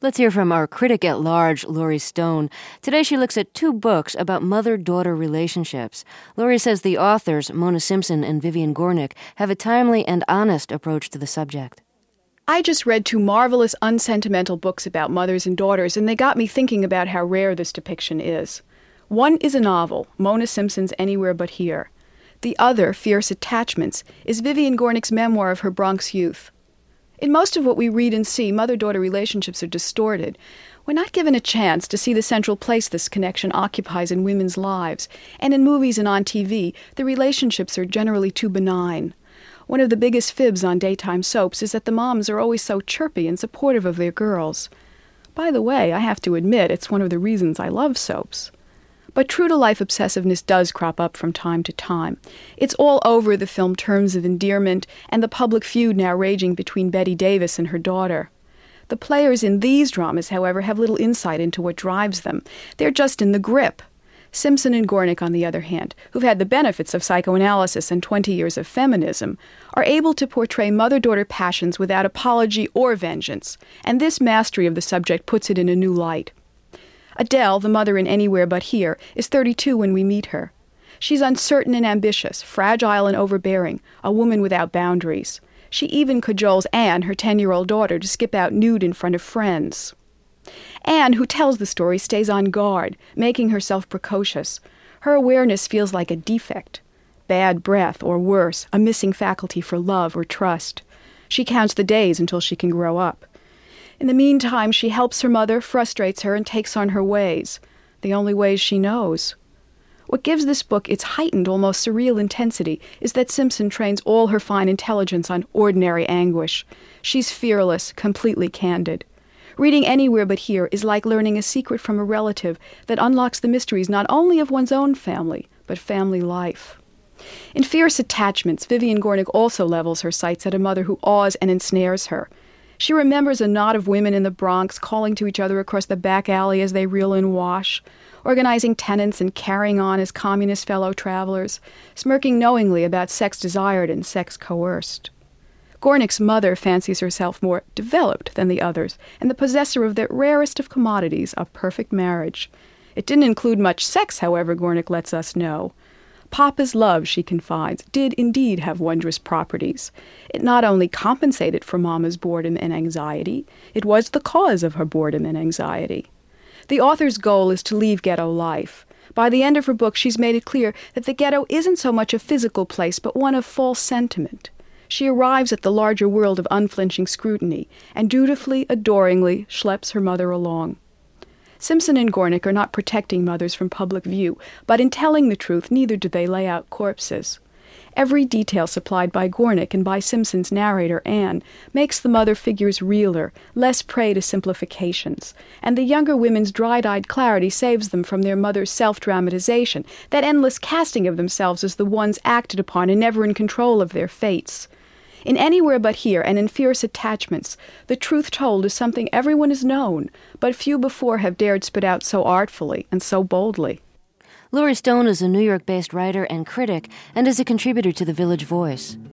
Let's hear from our critic at large, Laurie Stone. Today she looks at two books about mother-daughter relationships. Laurie says the authors, Mona Simpson and Vivian Gornick, have a timely and honest approach to the subject. I just read two marvelous, unsentimental books about mothers and daughters, and they got me thinking about how rare this depiction is. One is a novel, Mona Simpson's Anywhere But Here. The other, Fierce Attachments, is Vivian Gornick's memoir of her Bronx youth. In most of what we read and see, mother-daughter relationships are distorted. We're not given a chance to see the central place this connection occupies in women's lives. And in movies and on TV, the relationships are generally too benign. One of the biggest fibs on daytime soaps is that the moms are always so chirpy and supportive of their girls. By the way, I have to admit, it's one of the reasons I love soaps. But true-to-life obsessiveness does crop up from time to time. It's all over the film Terms of Endearment and the public feud now raging between Bette Davis and her daughter. The players in these dramas, however, have little insight into what drives them. They're just in the grip. Simpson and Gornick, on the other hand, who've had the benefits of psychoanalysis and 20 years of feminism, are able to portray mother-daughter passions without apology or vengeance, and this mastery of the subject puts it in a new light. Adele, the mother in Anywhere But Here, is 32 when we meet her. She's uncertain and ambitious, fragile and overbearing, a woman without boundaries. She even cajoles Anne, her 10-year-old daughter, to skip out nude in front of friends. Anne, who tells the story, stays on guard, making herself precocious. Her awareness feels like a defect. Bad breath, or worse, a missing faculty for love or trust. She counts the days until she can grow up. In the meantime, she helps her mother, frustrates her, and takes on her ways. The only ways she knows. What gives this book its heightened, almost surreal intensity is that Simpson trains all her fine intelligence on ordinary anguish. She's fearless, completely candid. Reading Anywhere But Here is like learning a secret from a relative that unlocks the mysteries not only of one's own family, but family life. In Fierce Attachments, Vivian Gornick also levels her sights at a mother who awes and ensnares her. She remembers a knot of women in the Bronx calling to each other across the back alley as they reel and wash, organizing tenants and carrying on as communist fellow travelers, smirking knowingly about sex desired and sex coerced. Gornick's mother fancies herself more developed than the others, and the possessor of the rarest of commodities, a perfect marriage. It didn't include much sex, however, Gornick lets us know. Papa's love, she confides, did indeed have wondrous properties. It not only compensated for Mama's boredom and anxiety, it was the cause of her boredom and anxiety. The author's goal is to leave ghetto life. By the end of her book, she's made it clear that the ghetto isn't so much a physical place, but one of false sentiment. She arrives at the larger world of unflinching scrutiny, and dutifully, adoringly, schleps her mother along. Simpson and Gornick are not protecting mothers from public view, but in telling the truth, neither do they lay out corpses. Every detail supplied by Gornick and by Simpson's narrator, Anne, makes the mother figures realer, less prey to simplifications, and the younger women's dried-eyed clarity saves them from their mother's self-dramatization, that endless casting of themselves as the ones acted upon and never in control of their fates. In Anywhere But Here and in Fierce Attachments, the truth told is something everyone has known, but few before have dared spit out so artfully and so boldly. Laurie Stone is a New York-based writer and critic and is a contributor to The Village Voice.